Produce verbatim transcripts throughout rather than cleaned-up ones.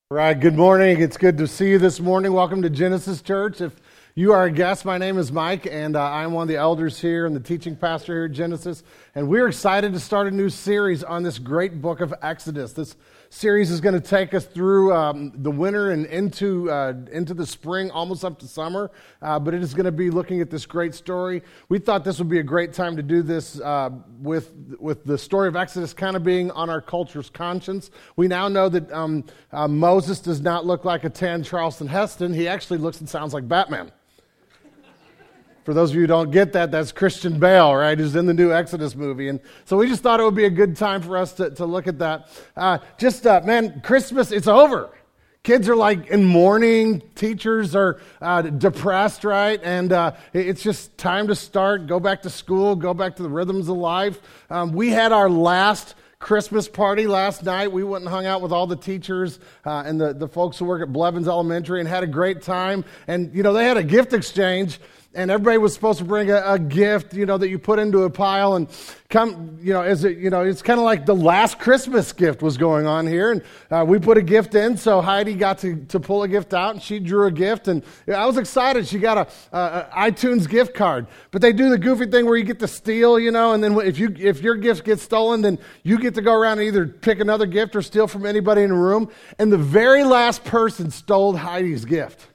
Right, good morning. It's good to see you this morning. Welcome to Genesis Church. If you are a guest, my name is Mike, and uh, I'm one of the elders here and the teaching pastor here at Genesis. And we're excited to start a new series on this great book of Exodus. This series is going to take us through um, the winter and into uh, into the spring, almost up to summer. Uh, but it is going to be looking at this great story. We thought this would be a great time to do this uh, with with the story of Exodus kind of being on our culture's conscience. We now know that um, uh, Moses does not look like a tan Charleston Heston. He actually looks and sounds like Batman. For those of you who don't get that, that's Christian Bale, right, who's in the new Exodus movie. And so we just thought it would be a good time for us to, to look at that. Uh, just, uh, man, Christmas, it's over. Kids are like in mourning. Teachers are uh, depressed, right? And uh, it's just time to start, go back to school, go back to the rhythms of life. Um, we had our last Christmas party last night. We went and hung out with all the teachers uh, and the, the folks who work at Blevins Elementary and had a great time. And, you know, they had a gift exchange. And everybody was supposed to bring a, a gift, you know, that you put into a pile and come, you know, as it, you know, it's kind of like the last Christmas gift was going on here. And uh, we put a gift in, so Heidi got to, to pull a gift out, and she drew a gift. And I was excited. She got a, a, a iTunes gift card. But they do the goofy thing where you get to steal, you know, and then if you if your gift gets stolen, then you get to go around and either pick another gift or steal from anybody in the room. And the very last person stole Heidi's gift.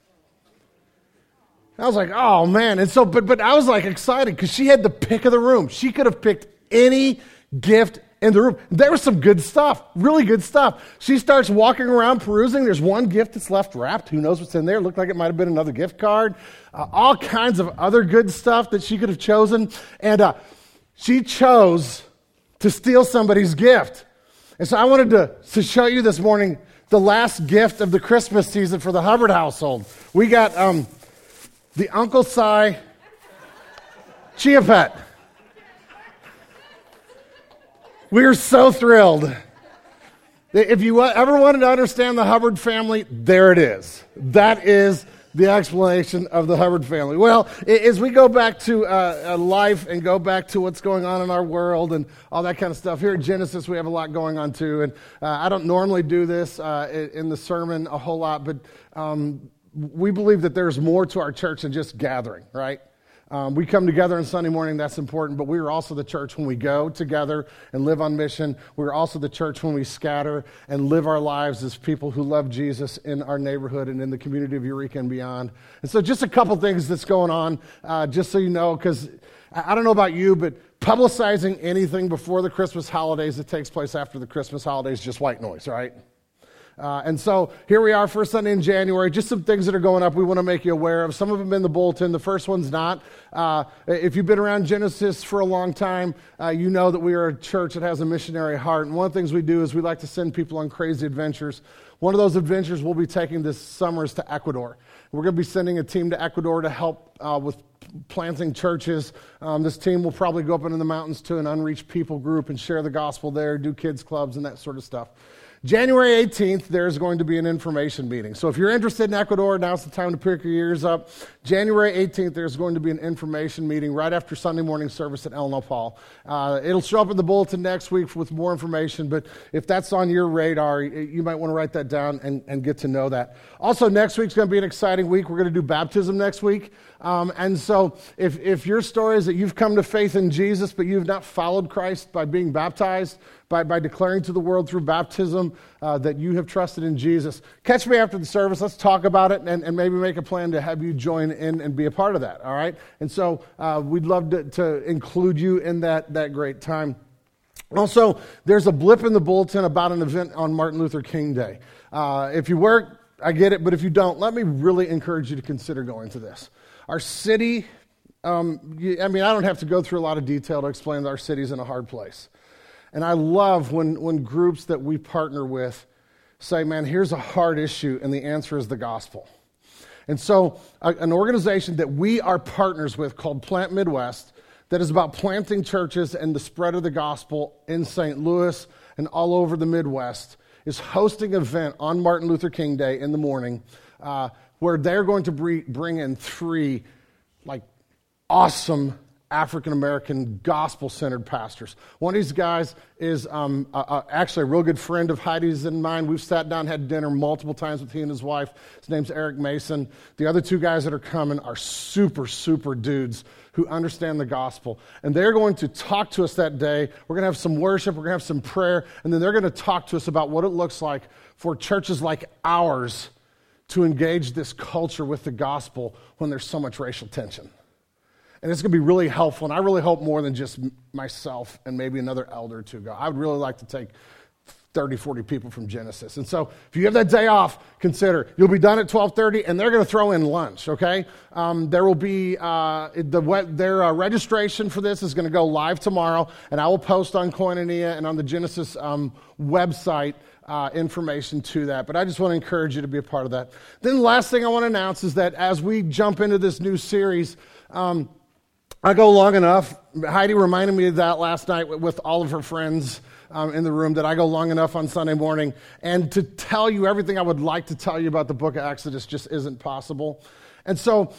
I was like, oh, man. And so, but but I was like excited because she had the pick of the room. She could have picked any gift in the room. There was some good stuff, really good stuff. She starts walking around perusing. There's one gift that's left wrapped. Who knows what's in there? It looked like it might have been another gift card. Uh, all kinds of other good stuff that she could have chosen. And uh, she chose to steal somebody's gift. And so I wanted to, to show you this morning the last gift of the Christmas season for the Hubbard household. We got... Um, The Uncle Si Chia Pet. We're so thrilled. If you ever wanted to understand the Hubbard family, there it is. That is the explanation of the Hubbard family. Well, as we go back to uh, life and go back to what's going on in our world and all that kind of stuff, here at Genesis we have a lot going on too. And uh, I don't normally do this uh, in the sermon a whole lot, but um, we believe that there's more to our church than just gathering, right? Um, we come together on Sunday morning, that's important, but we are also the church when we go together and live on mission. We're also the church when we scatter and live our lives as people who love Jesus in our neighborhood and in the community of Eureka and beyond. And so just a couple things that's going on, uh, just so you know, because I don't know about you, but publicizing anything before the Christmas holidays that takes place after the Christmas holidays is just white noise, right? Uh, and so here we are, first Sunday in January, just some things that are going up we want to make you aware of. Some of them in the bulletin. The first one's not. Uh, if you've been around Genesis for a long time, uh, you know that we are a church that has a missionary heart. And one of the things we do is we like to send people on crazy adventures. One of those adventures we'll be taking this summer is to Ecuador. We're going to be sending a team to Ecuador to help uh, with planting churches. Um, this team will probably go up into the mountains to an unreached people group and share the gospel there, do kids clubs and that sort of stuff. January eighteenth, there's going to be an information meeting. So if you're interested in Ecuador, now's the time to pick your ears up. January eighteenth, there's going to be an information meeting right after Sunday morning service at El Nopal. Uh, it'll show up in the bulletin next week with more information, but if that's on your radar, you might want to write that down and, and get to know that. Also, next week's going to be an exciting week. We're going to do baptism next week. Um, and so if, if your story is that you've come to faith in Jesus, but you've not followed Christ by being baptized, by, by declaring to the world through baptism uh, that you have trusted in Jesus, catch me after the service. Let's talk about it and, and maybe make a plan to have you join in and be a part of that, all right? And so uh, we'd love to, to include you in that, that great time. Also, there's a blip in the bulletin about an event on Martin Luther King Day. Uh, if you work, I get it, but if you don't, let me really encourage you to consider going to this. Our city, um, I mean, I don't have to go through a lot of detail to explain that our city's in a hard place. And I love when, when groups that we partner with say, man, here's a hard issue, and the answer is the gospel. And so a, an organization that we are partners with called Plant Midwest that is about planting churches and the spread of the gospel in Saint Louis and all over the Midwest is hosting an event on Martin Luther King Day in the morning uh, where they're going to bring in three like awesome African-American gospel-centered pastors. One of these guys is um, uh, uh, actually a real good friend of Heidi's and mine. We've sat down, had dinner multiple times with he and his wife. His name's Eric Mason. The other two guys that are coming are super, super dudes who understand the gospel. And they're going to talk to us that day. We're going to have some worship, we're going to have some prayer, and then they're going to talk to us about what it looks like for churches like ours to engage this culture with the gospel when there's so much racial tension. And it's going to be really helpful, and I really hope more than just myself and maybe another elder or two go. I would really like to take thirty, forty people from Genesis. And so if you have that day off, consider. You'll be done at twelve thirty, and they're going to throw in lunch, okay? Um, there will be, uh, the their uh, registration for this is going to go live tomorrow, and I will post on Koinonia and on the Genesis um, website uh, information to that. But I just want to encourage you to be a part of that. Then the last thing I want to announce is that as we jump into this new series, um, I go long enough. Heidi reminded me of that last night with all of her friends um, in the room, that I go long enough on Sunday morning. And to tell you everything I would like to tell you about the book of Exodus just isn't possible. And so,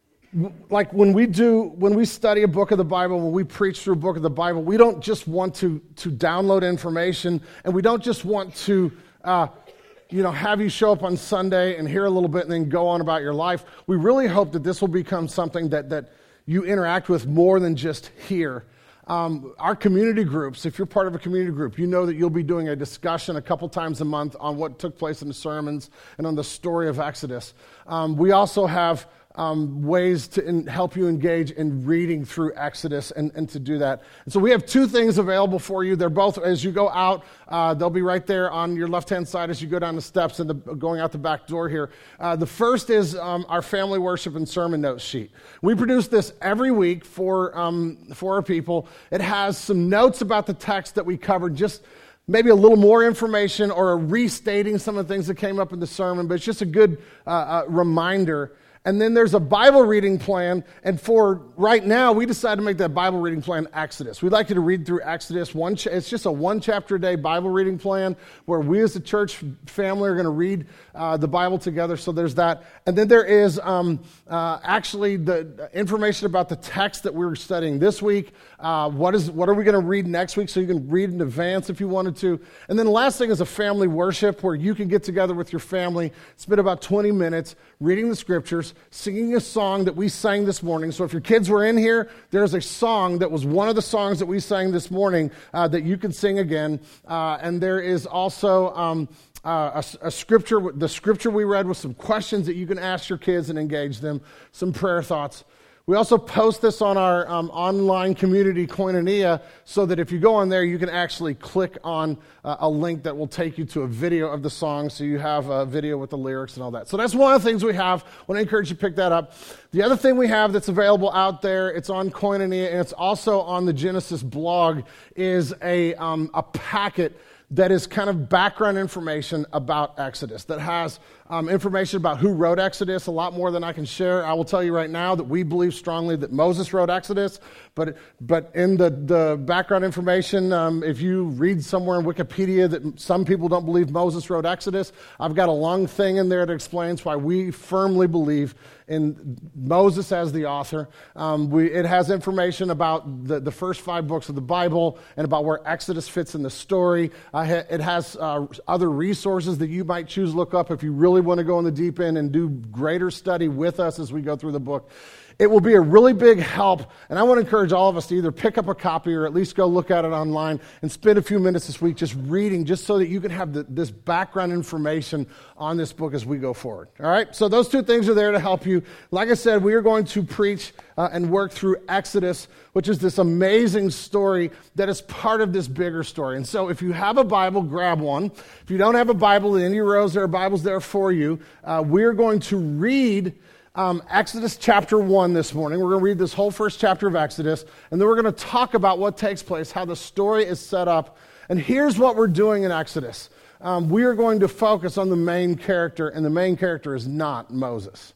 like when we do, when we study a book of the Bible, when we preach through a book of the Bible, we don't just want to, to download information, and we don't just want to uh, you know, have you show up on Sunday and hear a little bit and then go on about your life. We really hope that this will become something that that you interact with more than just here. Um, our community groups, if you're part of a community group, you know that you'll be doing a discussion a couple times a month on what took place in the sermons and on the story of Exodus. Um, we also have um, ways to in, help you engage in reading through Exodus and, and to do that. And so we have two things available for you. They're both, as you go out, uh, they'll be right there on your left-hand side as you go down the steps and the, going out the back door here. Uh, the first is um, our family worship and sermon notes sheet. We produce this every week for, um, for our people. It has some notes about the text that we covered, just maybe a little more information or a restating some of the things that came up in the sermon, but it's just a good uh, uh, reminder. And then there's a Bible reading plan, and for right now, we decided to make that Bible reading plan Exodus. We'd like you to read through Exodus. One, cha- it's just a one chapter a day Bible reading plan where we as a church family are going to read uh, the Bible together, so there's that. And then there is um, uh, actually the information about the text that we're studying this week. Uh, what is what are we going to read next week, so you can read in advance if you wanted to. And then the last thing is a family worship where you can get together with your family, spend about twenty minutes reading the scriptures, singing a song that we sang this morning. So if your kids were in here, there's a song that was one of the songs that we sang this morning uh, that you can sing again. Uh, and there is also um, uh, a, a scripture, the scripture we read with some questions that you can ask your kids and engage them, some prayer thoughts. We also post this on our um, online community, Koinonia, so that if you go on there, you can actually click on uh, a link that will take you to a video of the song, so you have a video with the lyrics and all that. So that's one of the things we have. I want to encourage you to pick that up. The other thing we have that's available out there, it's on Koinonia, and it's also on the Genesis blog, is a um, a packet that is kind of background information about Exodus, that has um, information about who wrote Exodus, a lot more than I can share. I will tell you right now that we believe strongly that Moses wrote Exodus, but but in the, the background information, um, if you read somewhere in Wikipedia that some people don't believe Moses wrote Exodus, I've got a long thing in there that explains why we firmly believe in Moses as the author. Um, we, it has information about the, the first five books of the Bible and about where Exodus fits in the story. Uh, it has uh, other resources that you might choose to look up if you really want to go in the deep end and do greater study with us as we go through the book. It will be a really big help, and I want to encourage all of us to either pick up a copy or at least go look at it online and spend a few minutes this week just reading, just so that you can have the, this background information on this book as we go forward. All right? So those two things are there to help you. Like I said, we are going to preach uh, and work through Exodus, which is this amazing story that is part of this bigger story. And so if you have a Bible, grab one. If you don't have a Bible, in your rows, there are Bibles there for you. Uh, we're going to read Um, Exodus chapter one this morning. We're going to read this whole first chapter of Exodus, and then we're going to talk about what takes place, how the story is set up. And here's what we're doing in Exodus. Um, we are going to focus on the main character, and the main character is not Moses.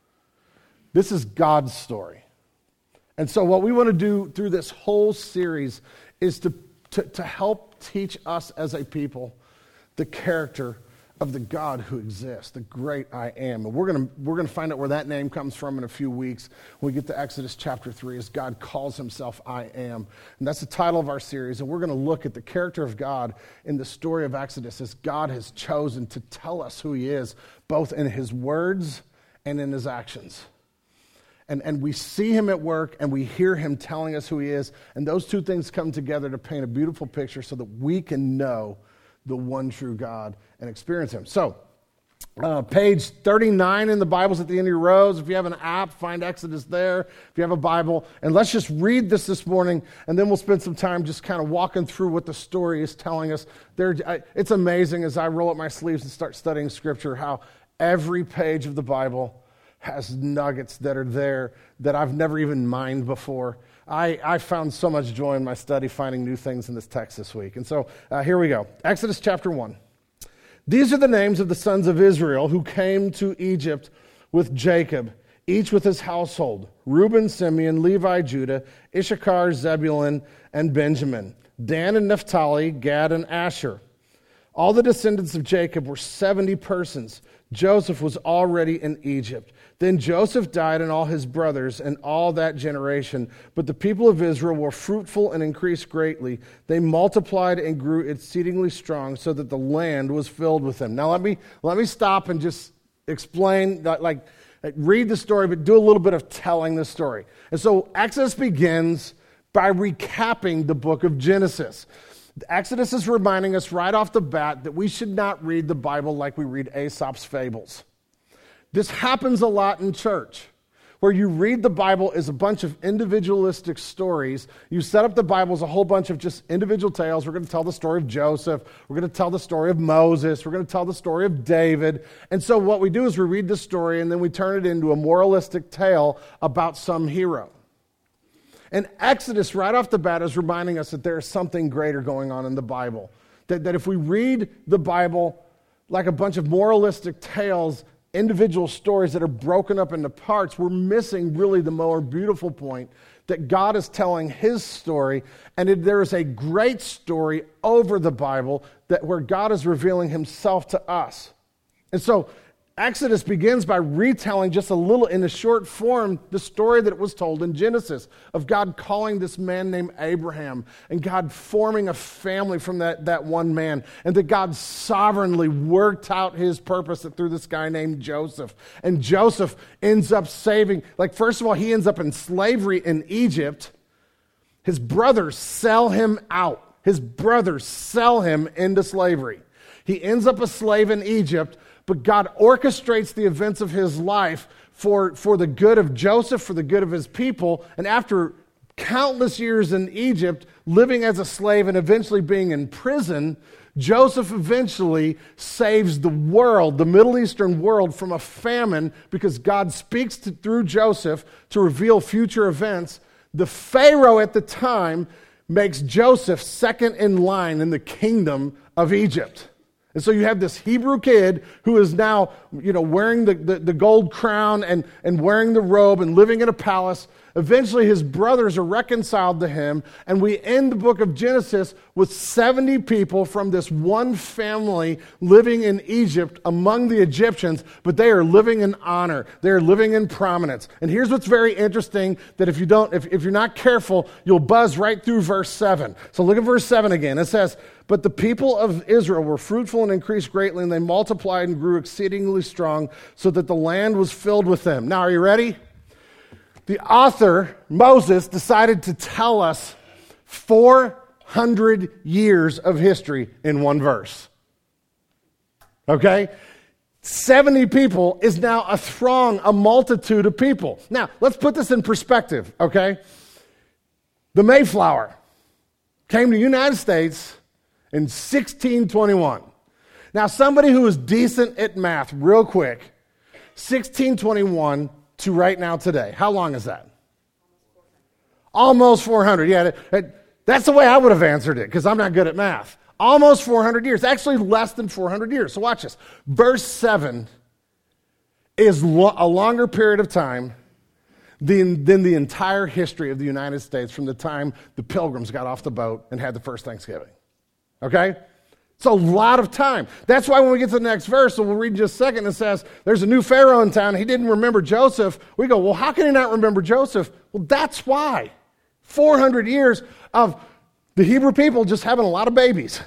This is God's story. And so what we want to do through this whole series is to, to, to help teach us as a people the character of the God who exists, the great I am. And we're going to we're going to find out where that name comes from in a few weeks when we get to Exodus chapter three, as God calls himself I am. And that's the title of our series. And we're going to look at the character of God in the story of Exodus as God has chosen to tell us who he is, both in his words and in his actions. And, and we see him at work and we hear him telling us who he is. And those two things come together to paint a beautiful picture so that we can know the one true God and experience him. So, uh, page thirty-nine in the Bibles at the end of your rows. If you have an app, find Exodus there. If you have a Bible. And let's just read this this morning, and then we'll spend some time just kind of walking through what the story is telling us. There, I, it's amazing as I roll up my sleeves and start studying Scripture how every page of the Bible has nuggets that are there that I've never even mined before. I, I found so much joy in my study finding new things in this text this week. And so uh, here we go. Exodus chapter one. These are the names of the sons of Israel who came to Egypt with Jacob, each with his household: Reuben, Simeon, Levi, Judah, Issachar, Zebulun, and Benjamin, Dan and Naphtali, Gad and Asher. All the descendants of Jacob were seventy persons. Joseph was already in Egypt. Then Joseph died and all his brothers and all that generation. But the people of Israel were fruitful and increased greatly. They multiplied and grew exceedingly strong so that the land was filled with them. Now let me let me stop and just explain, like read the story, but do a little bit of telling the story. And so Exodus begins by recapping the book of Genesis. Exodus is reminding us right off the bat that we should not read the Bible like we read Aesop's fables. This happens a lot in church, where you read the Bible as a bunch of individualistic stories. You set up the Bible as a whole bunch of just individual tales. We're going to tell the story of Joseph. We're going to tell the story of Moses. We're going to tell the story of David. And so what we do is we read the story and then we turn it into a moralistic tale about some hero. And Exodus, right off the bat, is reminding us that there is something greater going on in the Bible. That, that if we read the Bible like a bunch of moralistic tales, individual stories that are broken up into parts, we're missing really the more beautiful point that God is telling his story, and it, there is a great story over the Bible that where God is revealing himself to us. And so Exodus begins by retelling just a little, in a short form, the story that was told in Genesis of God calling this man named Abraham and God forming a family from that, that one man, and that God sovereignly worked out his purpose through this guy named Joseph. And Joseph ends up saving, like first of all, he ends up in slavery in Egypt. His brothers sell him out. His brothers sell him into slavery. He ends up a slave in Egypt, but God orchestrates the events of his life for, for the good of Joseph, for the good of his people. And after countless years in Egypt, living as a slave and eventually being in prison, Joseph eventually saves the world, the Middle Eastern world, from a famine because God speaks to, through Joseph to reveal future events. The Pharaoh at the time makes Joseph second in line in the kingdom of Egypt. And so you have this Hebrew kid who is now, you know, wearing the, the, the gold crown and, and wearing the robe and living in a palace. Eventually his brothers are reconciled to him, and we end the book of Genesis with seventy people from this one family living in Egypt among the Egyptians, but they are living in honor. They are living in prominence. And here's what's very interesting, that if you don't, if, if you're not careful, you'll buzz right through verse seven. So look at verse seven again. It says, "But the people of Israel were fruitful and increased greatly, and they multiplied and grew exceedingly strong, so that the land was filled with them." Now, are you ready? The author, Moses, decided to tell us four hundred years of history in one verse. Okay? seventy people is now a throng, a multitude of people. Now, let's put this in perspective, okay? The Mayflower came to the United States in sixteen twenty-one. Now, somebody who is decent at math, real quick, sixteen twenty-one to right now today. How long is that? Almost four hundred. Yeah, that, that, that's the way I would have answered it, because I'm not good at math. Almost four hundred years. Actually, less than four hundred years. So watch this. Verse seven is lo- a longer period of time than, than the entire history of the United States from the time the Pilgrims got off the boat and had the first Thanksgiving. Okay? It's a lot of time. That's why when we get to the next verse, and we'll read in just a second, it says, there's a new Pharaoh in town. He didn't remember Joseph. We go, well, how can he not remember Joseph? Well, that's why. four hundred years of the Hebrew people just having a lot of babies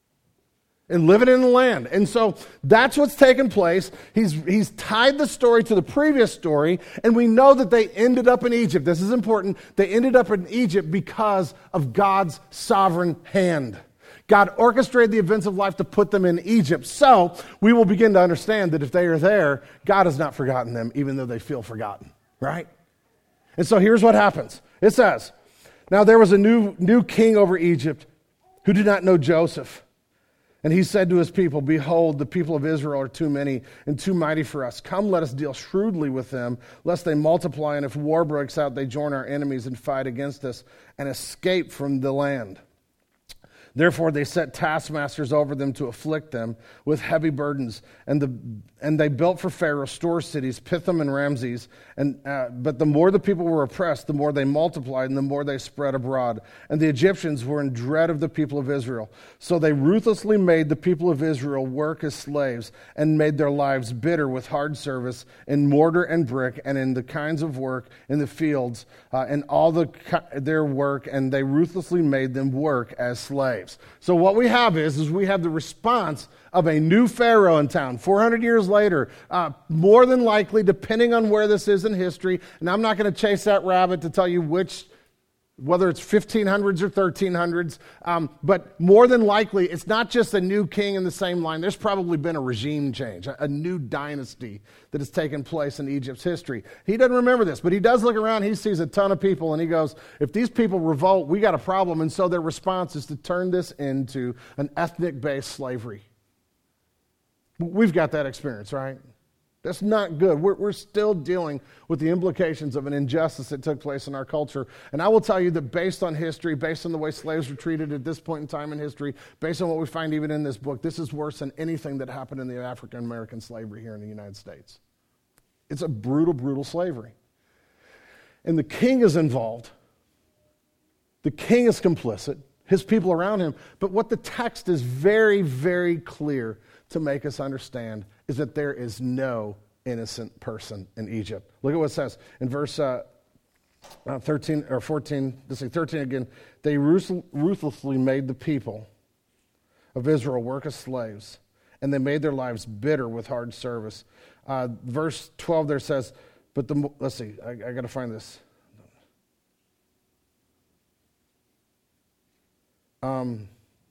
and living in the land. And so that's what's taken place. He's, he's tied the story to the previous story, and we know that they ended up in Egypt. This is important. They ended up in Egypt because of God's sovereign hand. God orchestrated the events of life to put them in Egypt. So we will begin to understand that if they are there, God has not forgotten them, even though they feel forgotten, right? And so here's what happens. It says, now there was a new, new king over Egypt who did not know Joseph. And he said to his people, behold, the people of Israel are too many and too mighty for us. Come, let us deal shrewdly with them, lest they multiply, and if war breaks out, they join our enemies and fight against us and escape from the land. Therefore they set taskmasters over them to afflict them with heavy burdens, and the and they built for Pharaoh store cities, Pithom and Ramses. And uh, but the more the people were oppressed, the more they multiplied, and the more they spread abroad. And the Egyptians were in dread of the people of Israel, so they ruthlessly made the people of Israel work as slaves, and made their lives bitter with hard service in mortar and brick, and in the kinds of work in the fields, uh, and all the their work, and they ruthlessly made them work as slaves. So what we have is, is we have the response of a new Pharaoh in town, four hundred years later, uh, more than likely, depending on where this is in history, and I'm not going to chase that rabbit to tell you which, whether it's fifteen hundreds or thirteen hundreds, um, but more than likely, it's not just a new king in the same line. There's probably been a regime change, a, a new dynasty that has taken place in Egypt's history. He doesn't remember this, but he does look around, he sees a ton of people, and he goes, if these people revolt, we got a problem. And so their response is to turn this into an ethnic-based slavery. We've got that experience, right? That's not good. We're, we're still dealing with the implications of an injustice that took place in our culture. And I will tell you that based on history, based on the way slaves were treated at this point in time in history, based on what we find even in this book, this is worse than anything that happened in the African-American slavery here in the United States. It's a brutal, brutal slavery. And the king is involved. The king is complicit, his people around him. But what the text is very, very clear to make us understand is that there is no innocent person in Egypt. Look at what it says in verse uh, uh, thirteen or fourteen. Let's say thirteen again. They ruthlessly made the people of Israel work as slaves, and they made their lives bitter with hard service. Uh, verse twelve there says, "But the let's see. I, I got to find this." Um.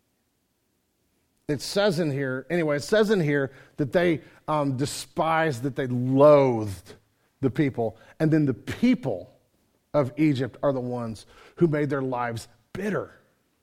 It says in here, anyway, it says in here that they um, despised, that they loathed the people. And then the people of Egypt are the ones who made their lives bitter.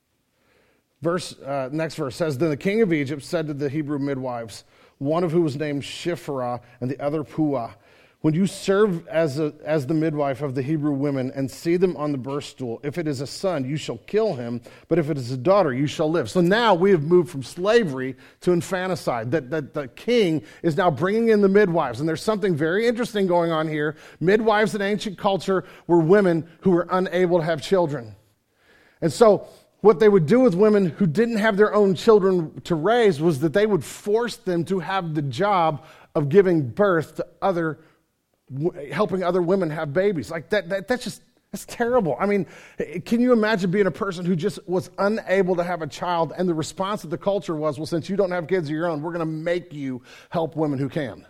Verse, uh, next verse says, then the king of Egypt said to the Hebrew midwives, one of whom was named Shiphrah and the other Puah, when you serve as a, as the midwife of the Hebrew women and see them on the birth stool, if it is a son, you shall kill him, but if it is a daughter, you shall live. So now we have moved from slavery to infanticide, that, that the king is now bringing in the midwives. And there's something very interesting going on here. Midwives in ancient culture were women who were unable to have children. And so what they would do with women who didn't have their own children to raise was that they would force them to have the job of giving birth to other helping other women have babies. Like that, that that's just, that's terrible. I mean, can you imagine being a person who just was unable to have a child, and the response of the culture was, well, since you don't have kids of your own, we're going to make you help women who can.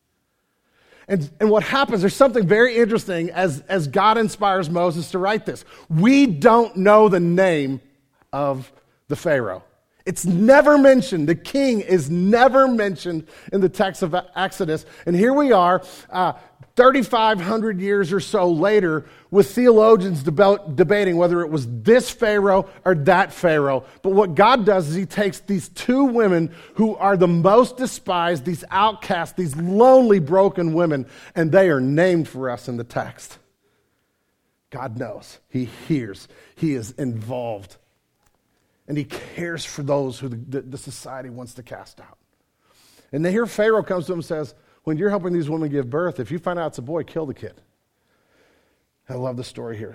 And, and what happens, there's something very interesting as, as God inspires Moses to write this. We don't know the name of the Pharaoh. It's never mentioned. The king is never mentioned in the text of Exodus. And here we are, uh, thirty-five hundred years or so later, with theologians deb- debating whether it was this Pharaoh or that Pharaoh. But what God does is he takes these two women who are the most despised, these outcasts, these lonely, broken women, and they are named for us in the text. God knows. He hears. He is involved. And he cares for those who the, the, the society wants to cast out. And then here Pharaoh comes to him and says, when you're helping these women give birth, if you find out it's a boy, kill the kid. I love the story here.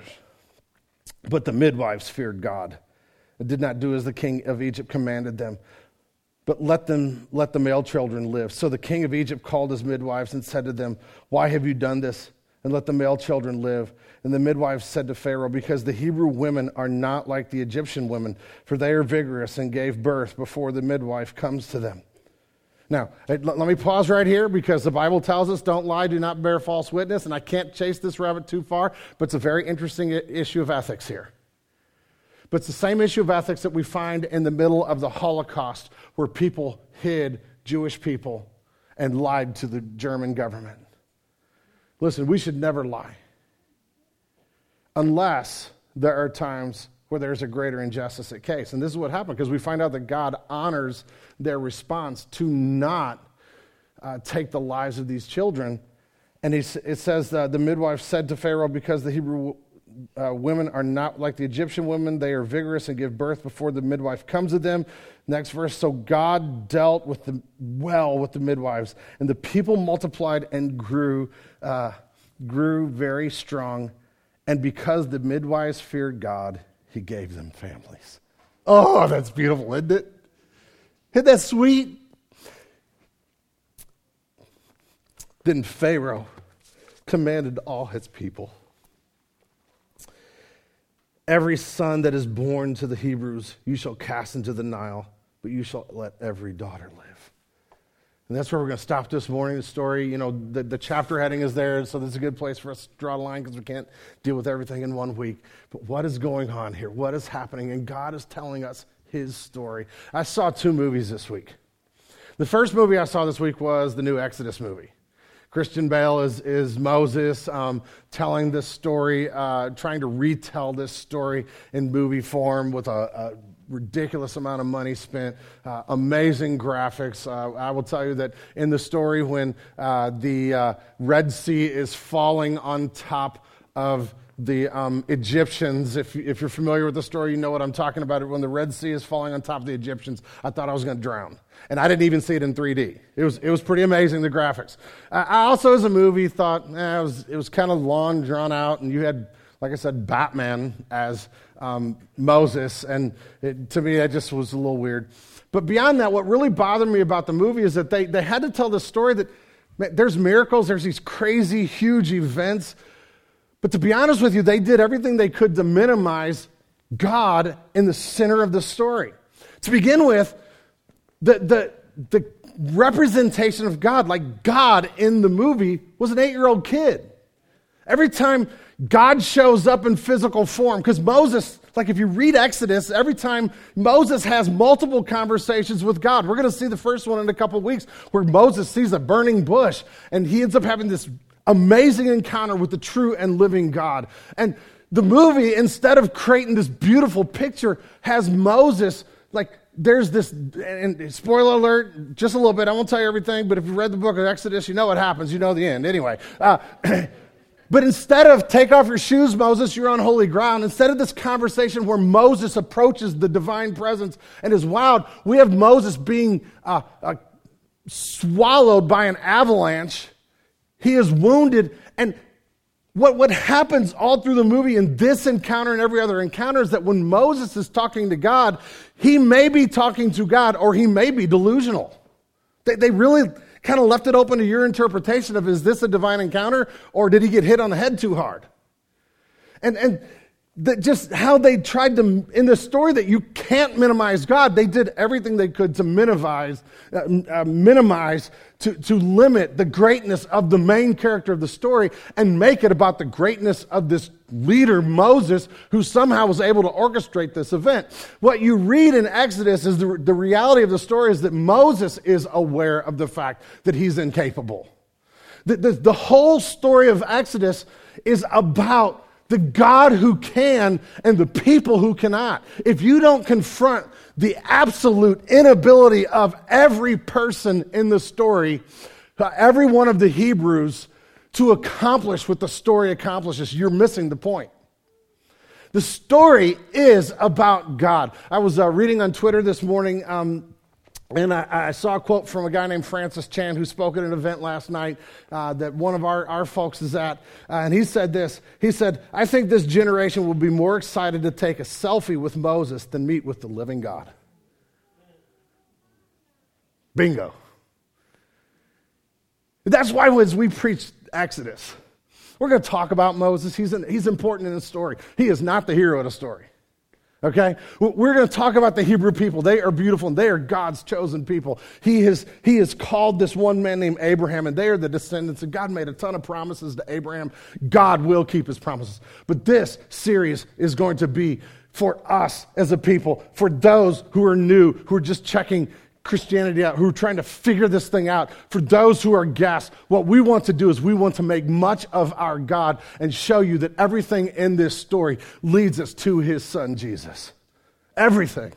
But the midwives feared God and did not do as the king of Egypt commanded them. but let them let the male children live. So the king of Egypt called his midwives and said to them, why have you done this? And let the male children live. And the midwives said to Pharaoh, because the Hebrew women are not like the Egyptian women, for they are vigorous and gave birth before the midwife comes to them. Now, let me pause right here, because the Bible tells us, don't lie, do not bear false witness, and I can't chase this rabbit too far, but it's a very interesting issue of ethics here. But it's the same issue of ethics that we find in the middle of the Holocaust, where people hid Jewish people and lied to the German government. Listen, we should never lie, unless there are times where there's a greater injustice at case. And this is what happened, because we find out that God honors their response to not uh, take the lives of these children. And he, it says, uh, the midwife said to Pharaoh, because the Hebrew uh, women are not like the Egyptian women, they are vigorous and give birth before the midwife comes to them. Next verse, so God dealt with the well with the midwives, and the people multiplied and grew, uh, grew very strong. And because the midwives feared God, he gave them families. Oh, that's beautiful, isn't it? Isn't that sweet? Then Pharaoh commanded all his people, every son that is born to the Hebrews you shall cast into the Nile, but you shall let every daughter live. And that's where we're going to stop this morning. The story, you know, the, the chapter heading is there, so this is a good place for us to draw a line, because we can't deal with everything in one week. But what is going on here? What is happening? And God is telling us his story. I saw two movies this week. The first movie I saw this week was the new Exodus movie. Christian Bale is, is Moses um, telling this story, uh, trying to retell this story in movie form with a, a ridiculous amount of money spent, uh, amazing graphics. Uh, I will tell you that in the story, when uh, the uh, Red Sea is falling on top of the um, Egyptians, if, if you're familiar with the story, you know what I'm talking about. When the Red Sea is falling on top of the Egyptians, I thought I was going to drown. And I didn't even see it in three D. It was it was pretty amazing, the graphics. Uh, I also, as a movie, thought eh, it was it was kind of long, drawn out, and you had, like I said, Batman as um, Moses, and it, to me, that just was a little weird. But beyond that, what really bothered me about the movie is that they, they had to tell the story that man, there's miracles, there's these crazy, huge events, but to be honest with you, they did everything they could to minimize God in the center of the story. To begin with, the the the representation of God, like God in the movie, was an eight-year-old kid. Every time God shows up in physical form, because Moses, like if you read Exodus, every time Moses has multiple conversations with God. We're going to see the first one in a couple of weeks, where Moses sees a burning bush, and he ends up having this amazing encounter with the true and living God. And the movie, instead of creating this beautiful picture, has Moses, like, there's this, and spoiler alert, just a little bit, I won't tell you everything, but if you read the book of Exodus, you know what happens, you know the end. Anyway, uh, but instead of take off your shoes, Moses, you're on holy ground, instead of this conversation where Moses approaches the divine presence and is wowed, we have Moses being uh, uh, swallowed by an avalanche. He is wounded, and What, what happens all through the movie in this encounter and every other encounter is that when Moses is talking to God, he may be talking to God or he may be delusional. They, they really kind of left it open to your interpretation of, is this a divine encounter or did he get hit on the head too hard? And, and the, just how they tried to, in the story that you can't minimize God, they did everything they could to minimize, uh, uh, minimize to, to limit the greatness of the main character of the story and make it about the greatness of this leader, Moses, who somehow was able to orchestrate this event. What you read in Exodus is the, the reality of the story is that Moses is aware of the fact that he's incapable. The, the, the whole story of Exodus is about the God who can and the people who cannot. If you don't confront the absolute inability of every person in the story, every one of the Hebrews, to accomplish what the story accomplishes, you're missing the point. The story is about God. I was uh, reading on Twitter this morning, um, and I, I saw a quote from a guy named Francis Chan who spoke at an event last night uh, that one of our, our folks is at. Uh, and he said this. He said, I think this generation will be more excited to take a selfie with Moses than meet with the living God. Bingo. That's why as we preach Exodus, we're going to talk about Moses. He's, an, he's important in the story. He is not the hero of the story. Okay? We're going to talk about the Hebrew people. They are beautiful, and they are God's chosen people. He has, he has called this one man named Abraham, and they are the descendants, and God made a ton of promises to Abraham. God will keep his promises. But this series is going to be for us as a people, for those who are new, who are just checking Christianity out, who are trying to figure this thing out. For those who are guests, what we want to do is we want to make much of our God and show you that everything in this story leads us to his son, Jesus. Everything.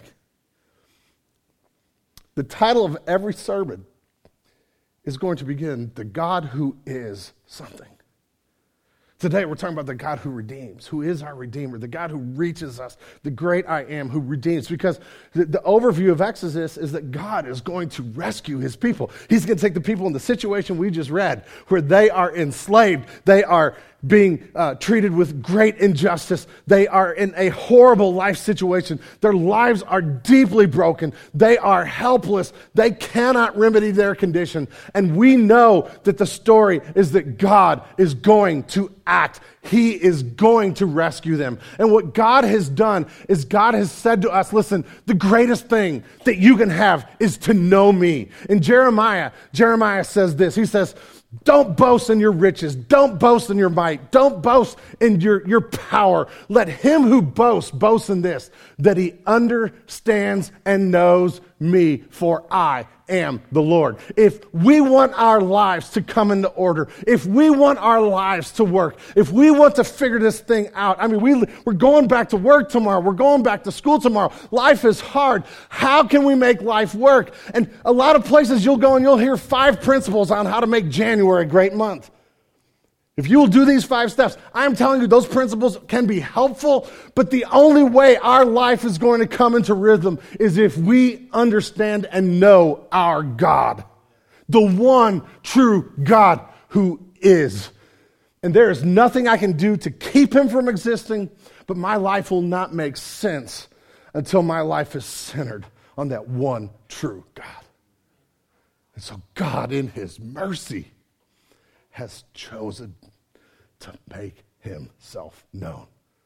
The title of every sermon is going to begin, The God Who Is Something. Today we're talking about the God who redeems, who is our Redeemer, the God who reaches us, the great I am who redeems. Because the, the overview of Exodus is that God is going to rescue his people. He's going to take the people in the situation we just read, where they are enslaved, they are being uh, treated with great injustice. They are in a horrible life situation. Their lives are deeply broken. They are helpless. They cannot remedy their condition. And we know that the story is that God is going to act. He is going to rescue them. And what God has done is God has said to us, listen, the greatest thing that you can have is to know me. In Jeremiah, Jeremiah says this. He says, don't boast in your riches. Don't boast in your might. Don't boast in your, your power. Let him who boasts boast in this, that he understands and knows me, for I am the Lord. If we want our lives to come into order, if we want our lives to work, if we want to figure this thing out, I mean, we, we're going back to work tomorrow, we're going back to school tomorrow, life is hard. How can we make life work? And a lot of places you'll go and you'll hear five principles on how to make January a great month. If you will do these five steps, I'm telling you those principles can be helpful, but the only way our life is going to come into rhythm is if we understand and know our God, the one true God who is. And there is nothing I can do to keep him from existing, but my life will not make sense until my life is centered on that one true God. And so God, in his mercy, has chosen to make himself known.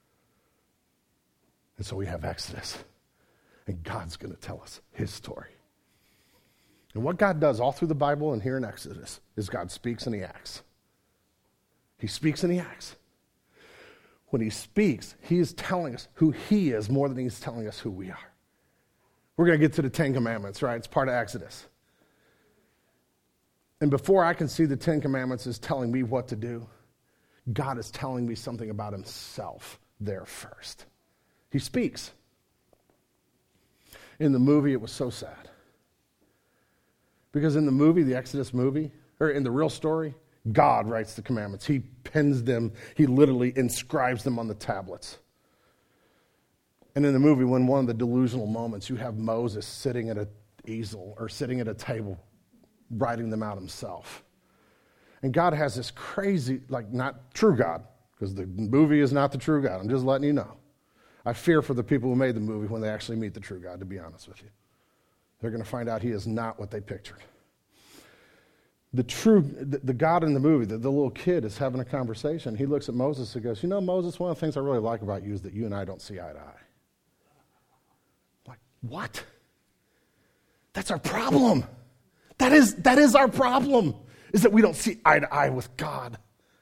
And so we have Exodus, and God's going to tell us his story. And what God does all through the Bible and here in Exodus is God speaks and he acts. He speaks and he acts. When he speaks, he is telling us who he is more than he's telling us who we are. We're going to get to the Ten Commandments, right? It's part of Exodus. And before I can see the Ten Commandments as telling me what to do, God is telling me something about himself there first. He speaks. In the movie, it was so sad. Because in the movie, the Exodus movie, or in the real story, God writes the commandments. He pens them. He literally inscribes them on the tablets. And in the movie, when one of the delusional moments, you have Moses sitting at an easel or sitting at a table, writing them out himself. And God has this crazy, like not true God, because the movie is not the true God. I'm just letting you know. I fear for the people who made the movie when they actually meet the true God, to be honest with you. They're going to find out he is not what they pictured. The true, the, the God in the movie, the, the little kid is having a conversation. He looks at Moses and goes, you know, Moses, one of the things I really like about you is that you and I don't see eye to eye. Like, what? That's our problem. That is, that is our problem. Is that we don't see eye to eye with God.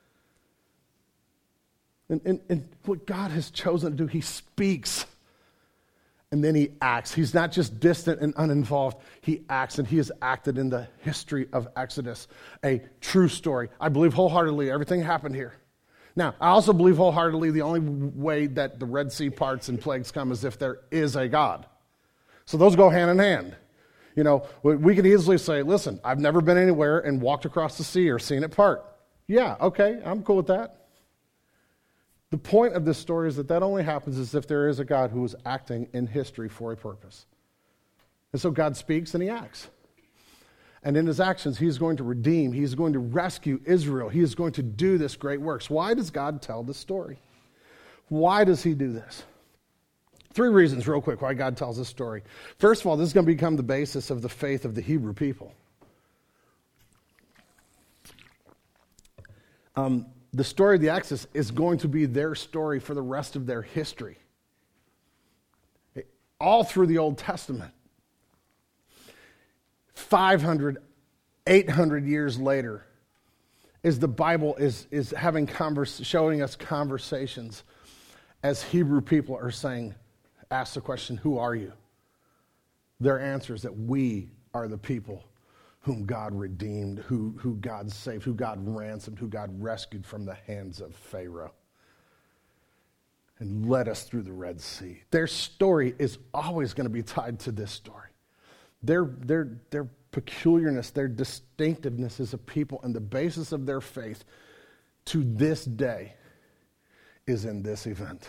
And, and, and what God has chosen to do, he speaks. And then he acts. He's not just distant and uninvolved. He acts, and he has acted in the history of Exodus. A true story. I believe wholeheartedly everything happened here. Now, I also believe wholeheartedly the only way that the Red Sea parts and plagues come is if there is a God. So those go hand in hand. You know, we can easily say, listen, I've never been anywhere and walked across the sea or seen it part. Yeah, okay, I'm cool with that. The point of this story is that that only happens as if there is a God who is acting in history for a purpose. And so God speaks and he acts. And in his actions, he's going to redeem. He's going to rescue Israel. He is going to do this great work. So why does God tell this story? Why does he do this? Three reasons, real quick, why God tells this story. First of all, this is going to become the basis of the faith of the Hebrew people. Um, the story of the Exodus is going to be their story for the rest of their history. All through the Old Testament. five hundred, eight hundred years later, as the Bible is, is having converse, showing us conversations as Hebrew people are saying, ask the question, who are you? Their answer is that we are the people whom God redeemed, who, who God saved, who God ransomed, who God rescued from the hands of Pharaoh and led us through the Red Sea. Their story is always going to be tied to this story. Their, their, their peculiarness, their distinctiveness as a people, and the basis of their faith to this day is in this event.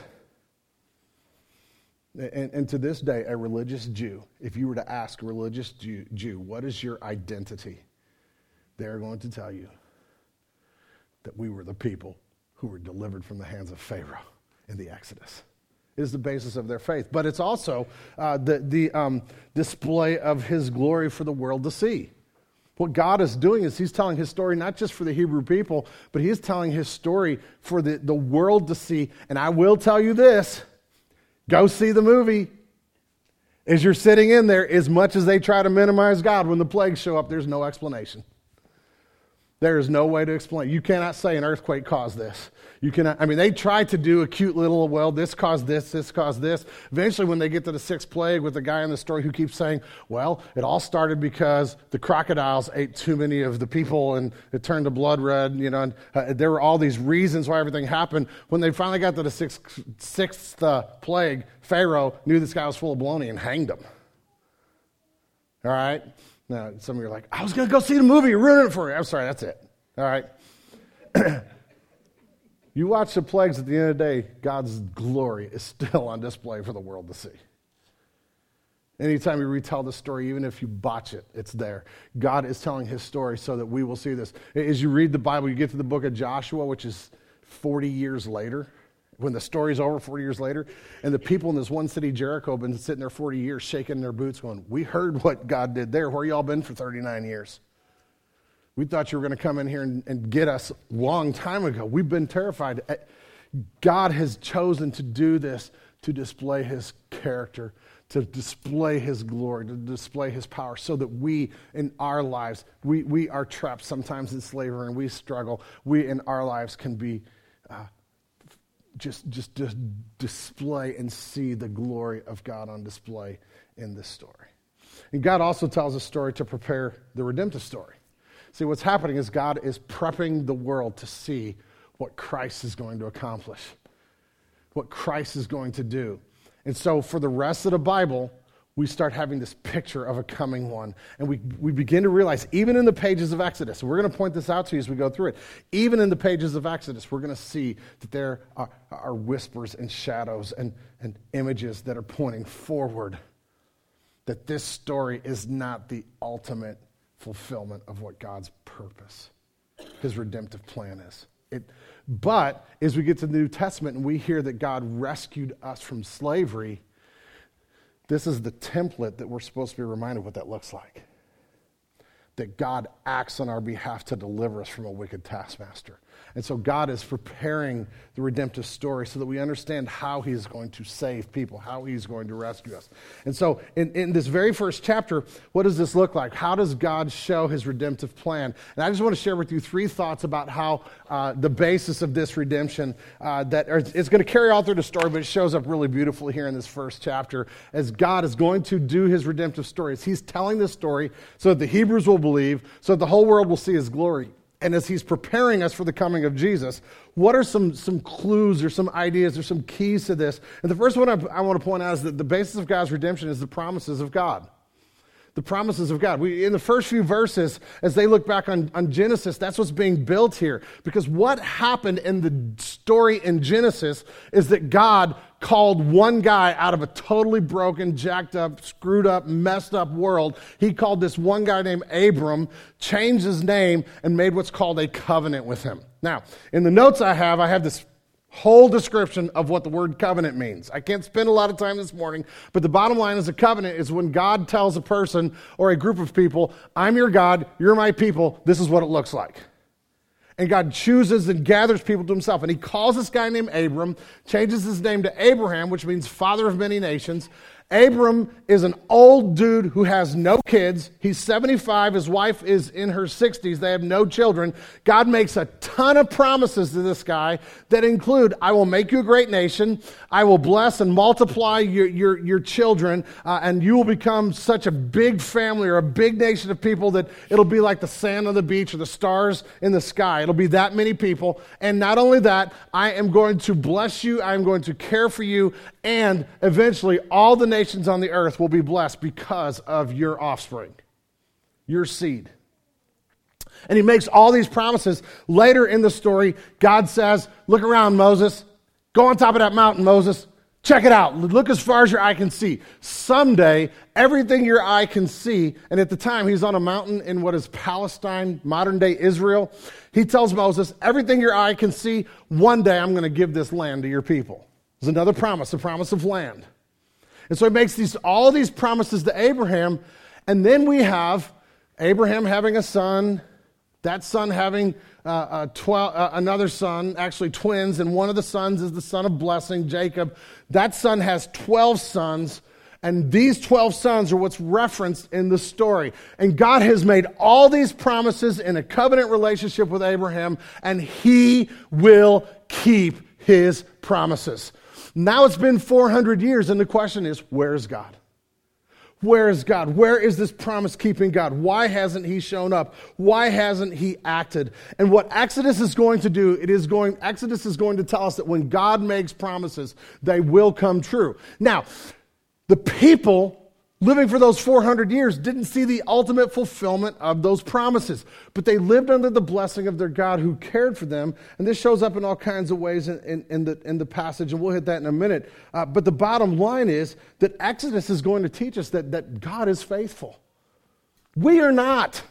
And, and to this day, a religious Jew, if you were to ask a religious Jew, Jew, what is your identity? They're going to tell you that we were the people who were delivered from the hands of Pharaoh in the Exodus. It is the basis of their faith. But it's also uh, the, the um, display of his glory for the world to see. What God is doing is he's telling his story not just for the Hebrew people, but he's telling his story for the, the world to see. And I will tell you this, go see the movie. As you're sitting in there, as much as they try to minimize God, when the plagues show up, there's no explanation. There is no way to explain. You cannot say an earthquake caused this. You cannot, I mean, they tried to do a cute little, well, this caused this, this caused this. Eventually, when they get to the sixth plague with the guy in the story who keeps saying, well, it all started because the crocodiles ate too many of the people and it turned the blood red, you know, and uh, there were all these reasons why everything happened. When they finally got to the sixth, sixth uh, plague, Pharaoh knew this guy was full of baloney and hanged him. All right? Now, some of you are like, I was going to go see the movie, you're ruining it for me. I'm sorry, that's it. All right? You watch the plagues, at the end of the day, God's glory is still on display for the world to see. Anytime you retell the story, even if you botch it, it's there. God is telling his story so that we will see this. As you read the Bible, you get to the book of Joshua, which is forty years later, when the story's over forty years later, and the people in this one city, Jericho, have been sitting there forty years shaking their boots going, we heard what God did there. Where y'all been for thirty-nine years? We thought you were going to come in here and, and get us a long time ago. We've been terrified. God has chosen to do this to display his character, to display his glory, to display his power, so that we in our lives, we, we are trapped sometimes in slavery and we struggle. We in our lives can be uh, just, just, just display and see the glory of God on display in this story. And God also tells a story to prepare the redemptive story. See, what's happening is God is prepping the world to see what Christ is going to accomplish, what Christ is going to do. And so for the rest of the Bible, we start having this picture of a coming one. And we, we begin to realize, even in the pages of Exodus, and we're going to point this out to you as we go through it, even in the pages of Exodus, we're going to see that there are, are whispers and shadows and, and images that are pointing forward, that this story is not the ultimate fulfillment of what God's purpose, his redemptive plan is. It, but as we get to the New Testament and we hear that God rescued us from slavery, this is the template that we're supposed to be reminded what that looks like. That God acts on our behalf to deliver us from a wicked taskmaster. And so God is preparing the redemptive story so that we understand how he's going to save people, how he's going to rescue us. And so in, in this very first chapter, what does this look like? How does God show his redemptive plan? And I just want to share with you three thoughts about how uh, the basis of this redemption, uh, that are, it's going to carry all through the story, but it shows up really beautifully here in this first chapter as God is going to do his redemptive story. As he's telling this story so that the Hebrews will believe, so that the whole world will see his glory. And as he's preparing us for the coming of Jesus, what are some, some clues or some ideas or some keys to this? And the first one I, I want to point out is that the basis of God's redemption is the promises of God. The promises of God. We, in the first few verses, as they look back on, on Genesis, that's what's being built here. Because what happened in the story in Genesis is that God called one guy out of a totally broken, jacked up, screwed up, messed up world. He called this one guy named Abram, changed his name, and made what's called a covenant with him. Now, in the notes I have, I have this Whole description of what the word covenant means. I can't spend a lot of time this morning, but the bottom line is a covenant is when God tells a person or a group of people, I'm your God, you're my people, this is what it looks like. And God chooses and gathers people to himself. And he calls this guy named Abram, changes his name to Abraham, which means father of many nations. Abram is an old dude who has no kids. He's seventy-five. His wife is in her sixties. They have no children. God makes a ton of promises to this guy that include, I will make you a great nation. I will bless and multiply your, your, your children. Uh, and you will become such a big family or a big nation of people that it'll be like the sand on the beach or the stars in the sky. It'll be that many people. And not only that, I am going to bless you. I am going to care for you. And eventually all the nations on the earth will be blessed because of your offspring, your seed. And he makes all these promises. Later in the story, God says, look around, Moses. Go on top of that mountain, Moses. Check it out. Look as far as your eye can see. Someday, everything your eye can see, and at the time, he's on a mountain in what is Palestine, modern-day Israel. He tells Moses, everything your eye can see, one day I'm going to give this land to your people. There's another promise, the promise of land. And so he makes these all these promises to Abraham, and then we have Abraham having a son, that son having uh, a twelve, uh, another son, actually twins, and one of the sons is the son of blessing, Jacob. That son has twelve sons, and these twelve sons are what's referenced in the story. And God has made all these promises in a covenant relationship with Abraham, and he will keep his promises. Now it's been four hundred years, and the question is, where is God? Where is God? Where is this promise-keeping God? Why hasn't he shown up? Why hasn't he acted? And what Exodus is going to do, it is going, Exodus is going to tell us that when God makes promises, they will come true. Now, the people living for those four hundred years didn't see the ultimate fulfillment of those promises, but they lived under the blessing of their God who cared for them, and this shows up in all kinds of ways in, in, in, the, in the passage, and we'll hit that in a minute. Uh, but the bottom line is that Exodus is going to teach us that, that God is faithful. We are not.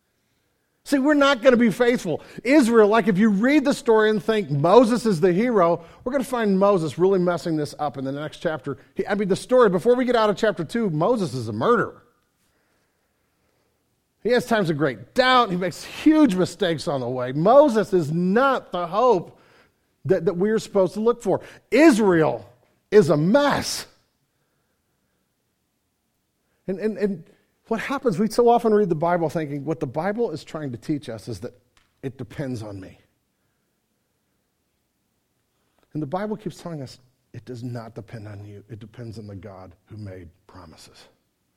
See, we're not going to be faithful. Israel, like if you read the story and think Moses is the hero, we're going to find Moses really messing this up in the next chapter. He, I mean, the story, before we get out of chapter two, Moses is a murderer. He has times of great doubt. He makes huge mistakes on the way. Moses is not the hope that, that we're supposed to look for. Israel is a mess. And, and, and what happens, we so often read the Bible thinking what the Bible is trying to teach us is that it depends on me. And the Bible keeps telling us it does not depend on you. It depends on the God who made promises.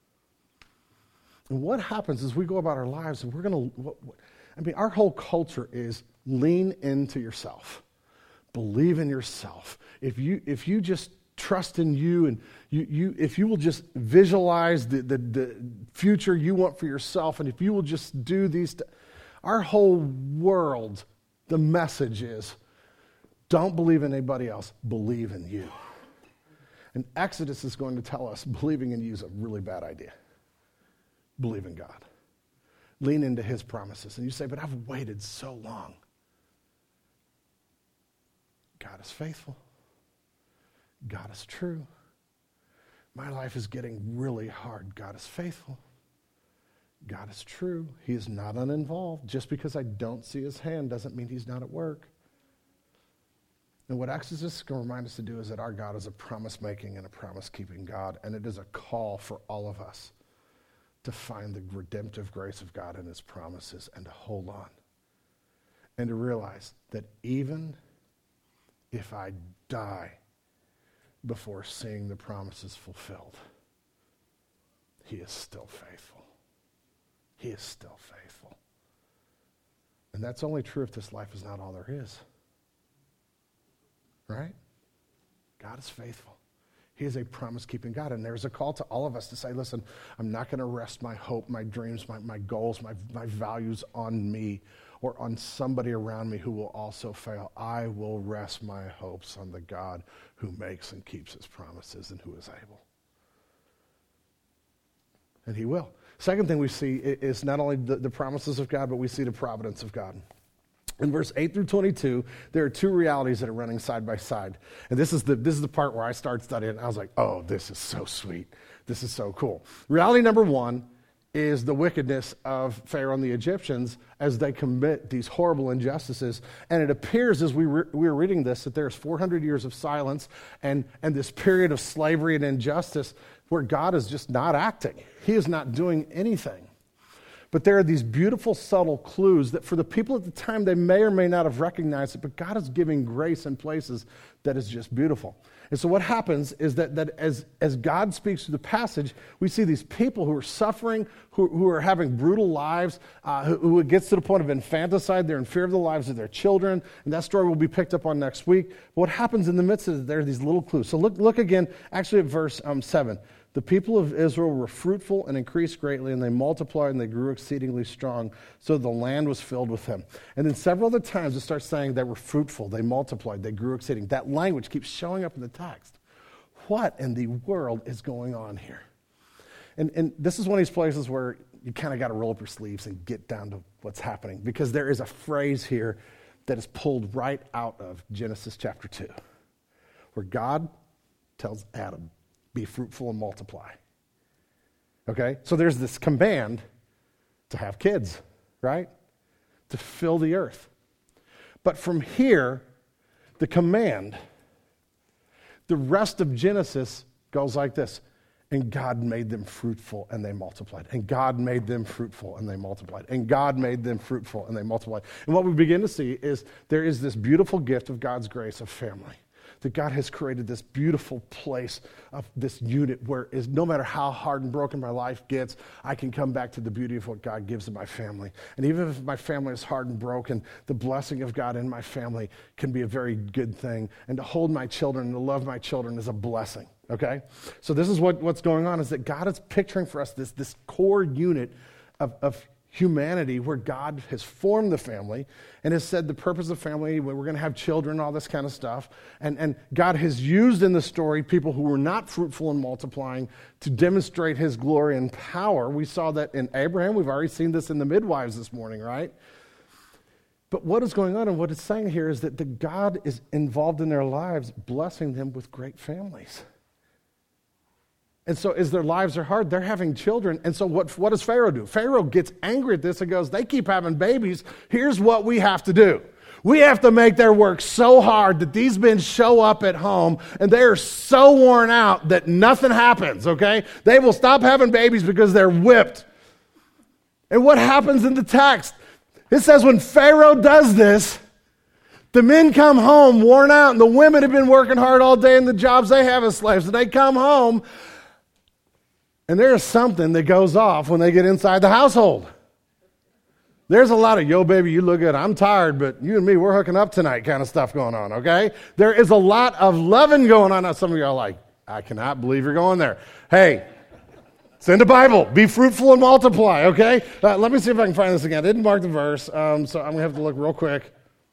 And what happens is we go about our lives and we're going to, I mean, our whole culture is lean into yourself. Believe in yourself. If you, if you just trust in you, and you, you, if you will just visualize the, the, the future you want for yourself, and if you will just do these, th- our whole world, the message is, don't believe in anybody else, believe in you. And Exodus is going to tell us believing in you is a really bad idea. Believe in God. Lean into his promises. And you say, but I've waited so long. God is faithful. God is true. My life is getting really hard. God is faithful. God is true. He is not uninvolved. Just because I don't see his hand doesn't mean he's not at work. And what Exodus is going to remind us to do is that our God is a promise-making and a promise-keeping God, and it is a call for all of us to find the redemptive grace of God in his promises and to hold on and to realize that even if I die before seeing the promises fulfilled, he is still faithful. He is still faithful. And that's only true if this life is not all there is. Right? God is faithful. He is a promise-keeping God. And there's a call to all of us to say, listen, I'm not going to rest my hope, my dreams, my, my goals, my, my values on me or on somebody around me who will also fail. I will rest my hopes on the God who makes and keeps his promises and who is able. And he will. Second thing we see is not only the, the promises of God, but we see the providence of God. In verse eight through twenty-two, there are two realities that are running side by side. And this is the this is the part where I started studying, and I was like, oh, this is so sweet. This is so cool. Reality number one is the wickedness of Pharaoh and the Egyptians as they commit these horrible injustices. And it appears as we, re- we were reading this that there's four hundred years of silence and, and this period of slavery and injustice where God is just not acting. He is not doing anything. But there are these beautiful, subtle clues that for the people at the time, they may or may not have recognized it, but God is giving grace in places that is just beautiful. And so what happens is that, that as, as God speaks through the passage, we see these people who are suffering, who, who are having brutal lives, uh, who, who it gets to the point of infanticide. They're in fear of the lives of their children, and that story will be picked up on next week. But what happens in the midst of it, there are these little clues. So look, look again, actually at verse um, seven. The people of Israel were fruitful and increased greatly, and they multiplied and they grew exceedingly strong, so the land was filled with them. And then several other times it starts saying they were fruitful, they multiplied, they grew exceeding. That language keeps showing up in the text. What in the world is going on here? And, and this is one of these places where you kind of got to roll up your sleeves and get down to what's happening, because there is a phrase here that is pulled right out of Genesis chapter two, where God tells Adam, be fruitful and multiply. Okay? So there's this command to have kids, right? To fill the earth. But from here, the command, the rest of Genesis goes like this. And God made them fruitful and they multiplied. And God made them fruitful and they multiplied. And God made them fruitful and they multiplied. And what we begin to see is there is this beautiful gift of God's grace of family. That God has created this beautiful place of this unit where is no matter how hard and broken my life gets, I can come back to the beauty of what God gives in my family. And even if my family is hard and broken, the blessing of God in my family can be a very good thing. And to hold my children and to love my children is a blessing, okay? So this is what, what's going on, is that God is picturing for us this, this core unit of, of humanity where God has formed the family and has said the purpose of family, we're going to have children, all this kind of stuff. And, and God has used in the story people who were not fruitful and multiplying to demonstrate his glory and power. We saw that in Abraham. We've already seen this in the midwives this morning, right? But what is going on and what it's saying here is that the God is involved in their lives, blessing them with great families. And so as their lives are hard, they're having children. And so what, what does Pharaoh do? Pharaoh gets angry at this and goes, they keep having babies. Here's what we have to do. We have to make their work so hard that these men show up at home and they are so worn out that nothing happens, okay? They will stop having babies because they're whipped. And what happens in the text? It says when Pharaoh does this, the men come home worn out, and the women have been working hard all day in the jobs they have as slaves. And they come home, and there's something that goes off when they get inside the household. There's a lot of, yo, baby, you look good. I'm tired, but you and me, we're hooking up tonight kind of stuff going on, okay? There is a lot of loving going on. Now, some of you are like, I cannot believe you're going there. Hey, it's in the Bible. Be fruitful and multiply, okay? Uh, let me see if I can find this again. I didn't mark the verse, um, so I'm going to have to look real quick.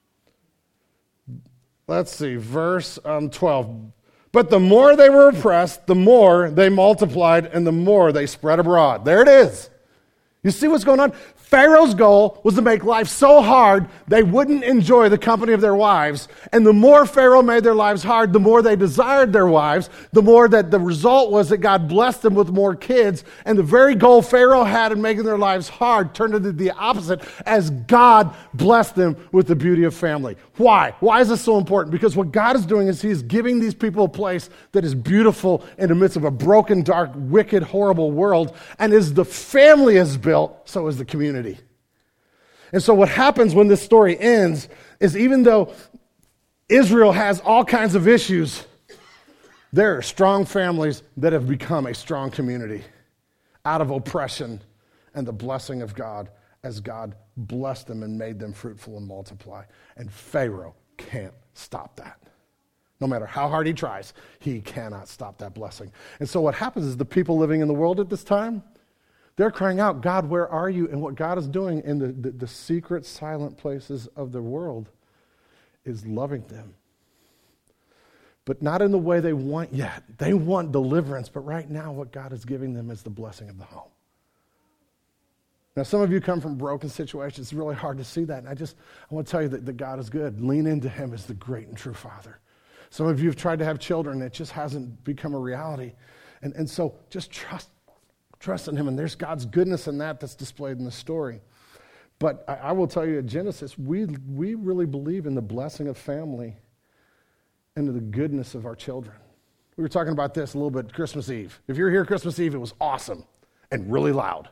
Let's see, verse um, twelve. But the more they were oppressed, the more they multiplied, and the more they spread abroad. There it is. You see what's going on? Pharaoh's goal was to make life so hard they wouldn't enjoy the company of their wives. And the more Pharaoh made their lives hard, the more they desired their wives, the more that the result was that God blessed them with more kids. And the very goal Pharaoh had in making their lives hard turned into the opposite as God blessed them with the beauty of family. Why? Why is this so important? Because what God is doing is he is giving these people a place that is beautiful in the midst of a broken, dark, wicked, horrible world. And as the family is built, so is the community. And so what happens when this story ends is even though Israel has all kinds of issues, there are strong families that have become a strong community out of oppression and the blessing of God as God blessed them and made them fruitful and multiply. And Pharaoh can't stop that. No matter how hard he tries, he cannot stop that blessing. And so what happens is the people living in the world at this time, they're crying out, God, where are you? And what God is doing in the, the, the secret, silent places of the world is loving them. But not in the way they want yet. They want deliverance, but right now what God is giving them is the blessing of the home. Now, some of you come from broken situations. It's really hard to see that. And I just, I want to tell you that, that God is good. Lean into him as the great and true Father. Some of you have tried to have children. It just hasn't become a reality. And, and so just trust, trust in him. And there's God's goodness in that that's displayed in the story. But I, I will tell you at Genesis, we, we really believe in the blessing of family and the goodness of our children. We were talking about this a little bit Christmas Eve. If you're here Christmas Eve, it was awesome and really loud.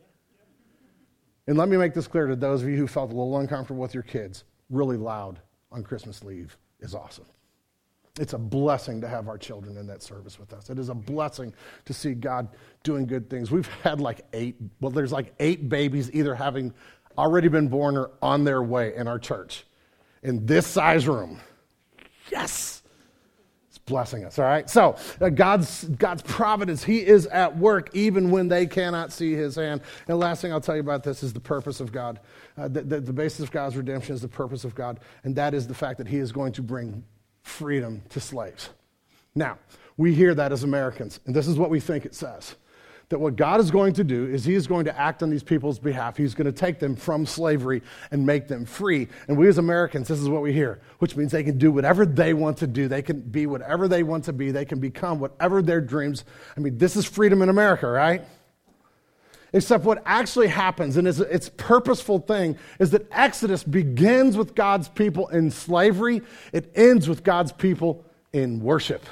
And let me make this clear to those of you who felt a little uncomfortable with your kids. Really loud on Christmas Eve is awesome. It's a blessing to have our children in that service with us. It is a blessing to see God doing good things. We've had like eight, well, there's like eight babies either having already been born or on their way in our church in this size room. Yes! It's blessing us, all right? So, uh, God's God's providence, he is at work even when they cannot see his hand. And the last thing I'll tell you about this is the purpose of God. Uh, the, the, the basis of God's redemption is the purpose of God, and that is the fact that he is going to bring freedom to slaves. Now, we hear that as Americans, and this is what we think it says. That what God is going to do is he is going to act on these people's behalf. He's going to take them from slavery and make them free. And we as Americans, this is what we hear, which means they can do whatever they want to do. They can be whatever they want to be. They can become whatever their dreams. I mean, this is freedom in America, right? Except what actually happens, and it's its purposeful thing, is that Exodus begins with God's people in slavery. It ends with God's people in worship.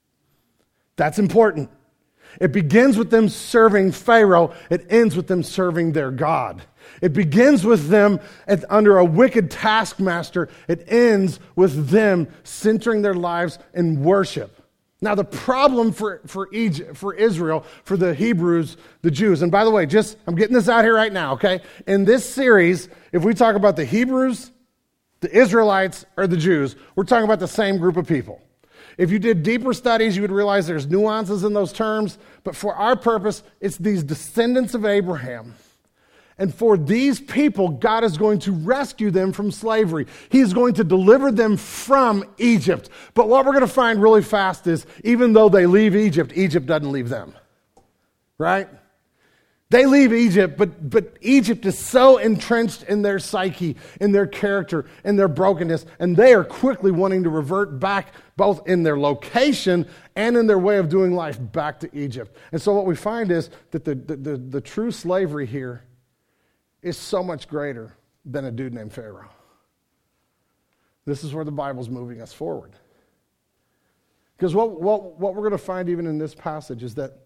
That's important. It begins with them serving Pharaoh. It ends with them serving their God. It begins with them at, under a wicked taskmaster. It ends with them centering their lives in worship. Now, the problem for, for Egypt, for Israel, for the Hebrews, the Jews, and by the way, just I'm getting this out here right now, okay? In this series, if we talk about the Hebrews, the Israelites, or the Jews, we're talking about the same group of people. If you did deeper studies, you would realize there's nuances in those terms. But for our purpose, it's these descendants of Abraham. And for these people, God is going to rescue them from slavery. He is going to deliver them from Egypt. But what we're going to find really fast is, even though they leave Egypt, Egypt doesn't leave them. Right? They leave Egypt, but, but Egypt is so entrenched in their psyche, in their character, in their brokenness, and they are quickly wanting to revert back, both in their location and in their way of doing life, back to Egypt. And so what we find is that the, the, the, the true slavery here is so much greater than a dude named Pharaoh. This is where the Bible's moving us forward. Because what, what, what we're going to find even in this passage is that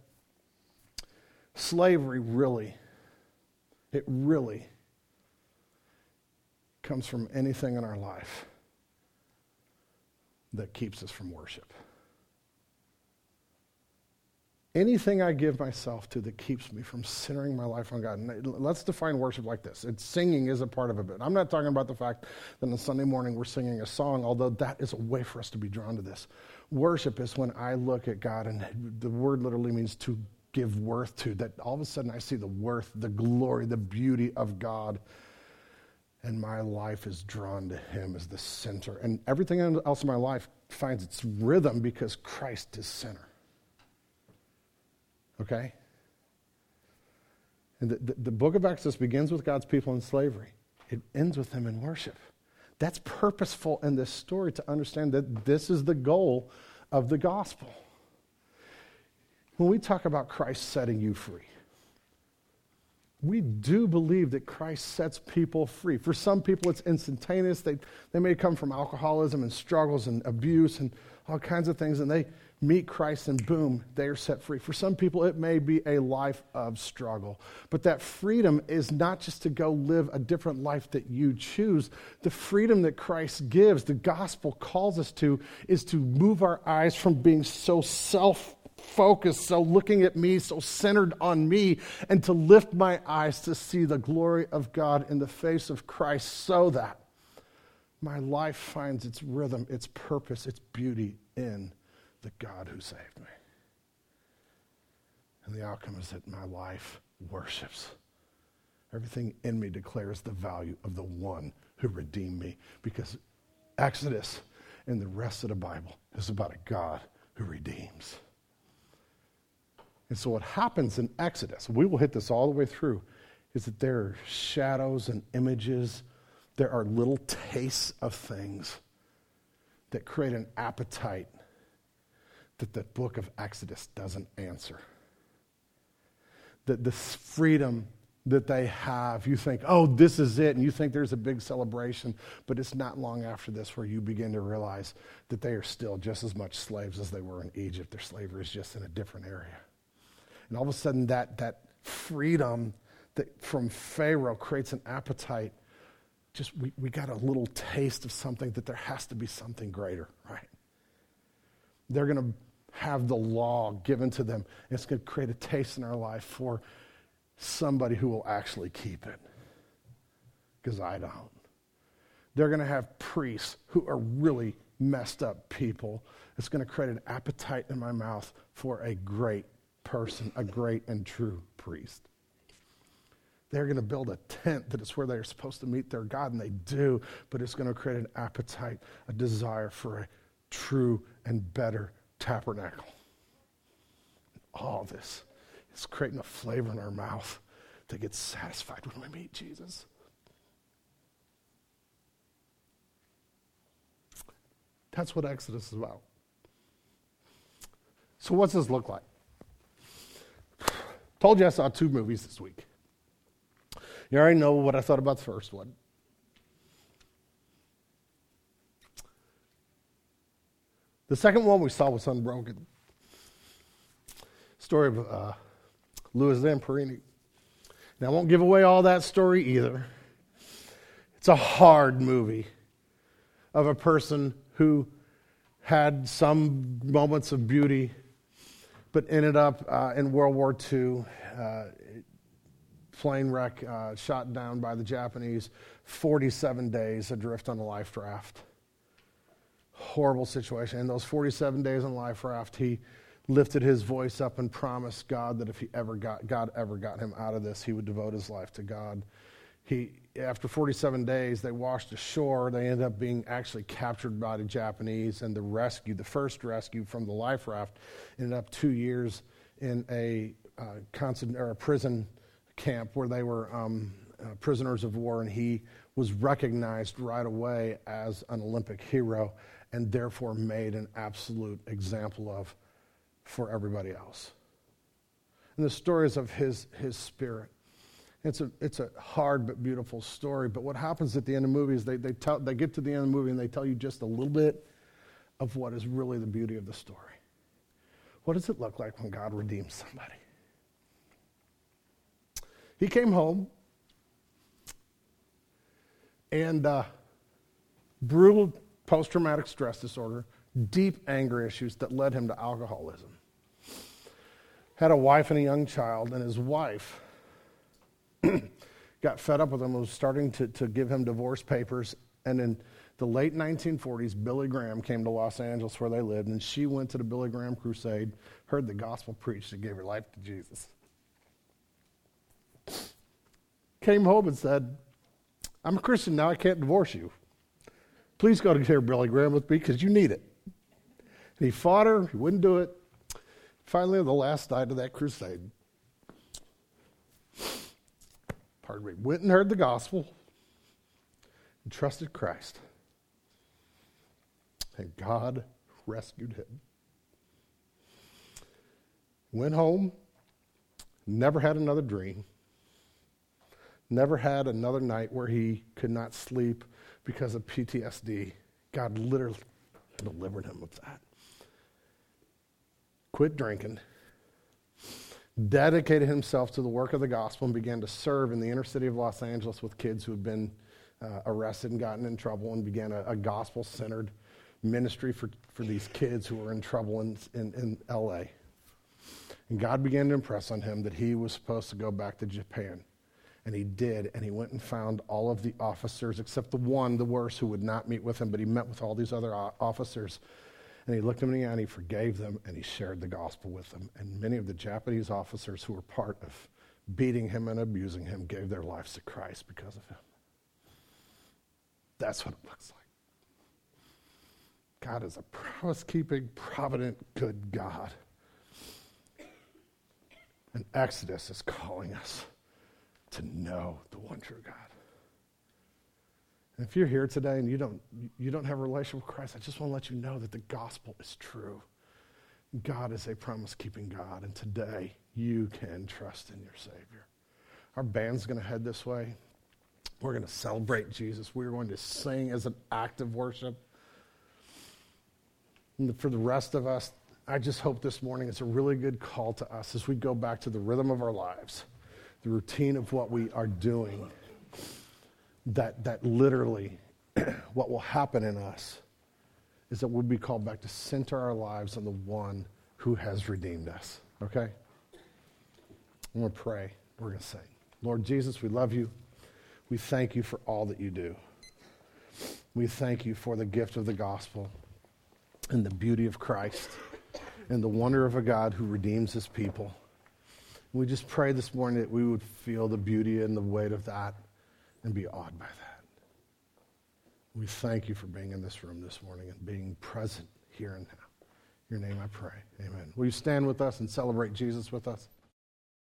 slavery really, it really comes from anything in our life that keeps us from worship. Anything I give myself to that keeps me from centering my life on God. And let's define worship like this. It's singing is a part of it. But I'm not talking about the fact that on Sunday morning we're singing a song, although that is a way for us to be drawn to this. Worship is when I look at God, and the word literally means to give worth to, that all of a sudden I see the worth, the glory, the beauty of God, and my life is drawn to him as the center. And everything else in my life finds its rhythm because Christ is center. Okay? And the, the, the book of Exodus begins with God's people in slavery. It ends with them in worship. That's purposeful in this story to understand that this is the goal of the gospel. When we talk about Christ setting you free, we do believe that Christ sets people free. For some people, it's instantaneous. They, they may come from alcoholism and struggles and abuse and all kinds of things, and they meet Christ and boom, they are set free. For some people, it may be a life of struggle. But that freedom is not just to go live a different life that you choose. The freedom that Christ gives, the gospel calls us to, is to move our eyes from being so self-focused, so looking at me, so centered on me, and to lift my eyes to see the glory of God in the face of Christ so that my life finds its rhythm, its purpose, its beauty in the God who saved me. And the outcome is that my life worships. Everything in me declares the value of the one who redeemed me, because Exodus and the rest of the Bible is about a God who redeems. And so what happens in Exodus, we will hit this all the way through, is that there are shadows and images. There are little tastes of things that create an appetite that the book of Exodus doesn't answer. That the freedom that they have, you think, oh, this is it, and you think there's a big celebration, but it's not long after this where you begin to realize that they are still just as much slaves as they were in Egypt. Their slavery is just in a different area. And all of a sudden that, that freedom that from Pharaoh creates an appetite. Just we, we got a little taste of something that there has to be something greater, right? They're going to have the law given to them. It's going to create a taste in our life for somebody who will actually keep it, because I don't. They're going to have priests who are really messed up people. It's going to create an appetite in my mouth for a great person, a great and true priest. They're going to build a tent that is where they're supposed to meet their God, and they do, but it's going to create an appetite, a desire for a true and better tabernacle. All this is creating a flavor in our mouth that gets satisfied when we meet Jesus. That's what Exodus is about. So what's this look like? Told you I saw two movies this week. You already know what I thought about the first one. The second one we saw was Unbroken. Story of uh, Louis Zamperini. Now, I won't give away all that story either. It's a hard movie of a person who had some moments of beauty, but ended up uh, in World War Two, uh, plane wreck, uh, shot down by the Japanese, forty-seven days adrift on a life raft. Horrible situation. In those forty-seven days on life raft, he lifted his voice up and promised God that if he ever got God ever got him out of this, he would devote his life to God. He, after forty-seven days, they washed ashore. They ended up being actually captured by the Japanese, and the rescue, the first rescue from the life raft, ended up two years in a uh, constant or a prison camp where they were um, uh, prisoners of war, and he was recognized right away as an Olympic hero, and therefore made an absolute example of for everybody else. And the stories of his his spirit. It's a it's a hard but beautiful story. But what happens at the end of the movie is they they tell they get to the end of the movie and they tell you just a little bit of what is really the beauty of the story. What does it look like when God redeems somebody? He came home and uh, brutal post-traumatic stress disorder, deep anger issues that led him to alcoholism. Had a wife and a young child, and his wife got fed up with him and was starting to, to give him divorce papers. And in the late nineteen forties, Billy Graham came to Los Angeles where they lived, and she went to the Billy Graham crusade, heard the gospel preached, and gave her life to Jesus. Came home and said, I'm a Christian now, I can't divorce you. Please go to hear Billy Graham with me because you need it. And he fought her, he wouldn't do it. Finally, on the last night of that crusade, pardon me, went and heard the gospel and trusted Christ. And God rescued him. Went home, never had another dream, never had another night where he could not sleep because of P T S D. God literally delivered him of that. Quit drinking, dedicated himself to the work of the gospel, and began to serve in the inner city of Los Angeles with kids who had been uh, arrested and gotten in trouble, and began a, a gospel-centered ministry for, for these kids who were in trouble in, in, in L A. And God began to impress on him that he was supposed to go back to Japan. And he did, and he went and found all of the officers, except the one, the worst, who would not meet with him, but he met with all these other officers. And he looked them in the eye, and he forgave them, and he shared the gospel with them. And many of the Japanese officers who were part of beating him and abusing him gave their lives to Christ because of him. That's what it looks like. God is a promise-keeping, provident, good God. And Exodus is calling us to know the one true God. And if you're here today and you don't, you don't have a relationship with Christ, I just want to let you know that the gospel is true. God is a promise-keeping God, and today you can trust in your Savior. Our band's going to head this way. We're going to celebrate Jesus. We're going to sing as an act of worship. And for the rest of us, I just hope this morning it's a really good call to us as we go back to the rhythm of our lives, the routine of what we are doing, that, that literally what will happen in us is that we'll be called back to center our lives on the one who has redeemed us, okay? I'm going to pray. We're going to sing. Lord Jesus, we love you. We thank you for all that you do. We thank you for the gift of the gospel and the beauty of Christ and the wonder of a God who redeems his people. We just pray this morning that we would feel the beauty and the weight of that and be awed by that. We thank you for being in this room this morning and being present here and now. In your name I pray. Amen. Will you stand with us and celebrate Jesus with us?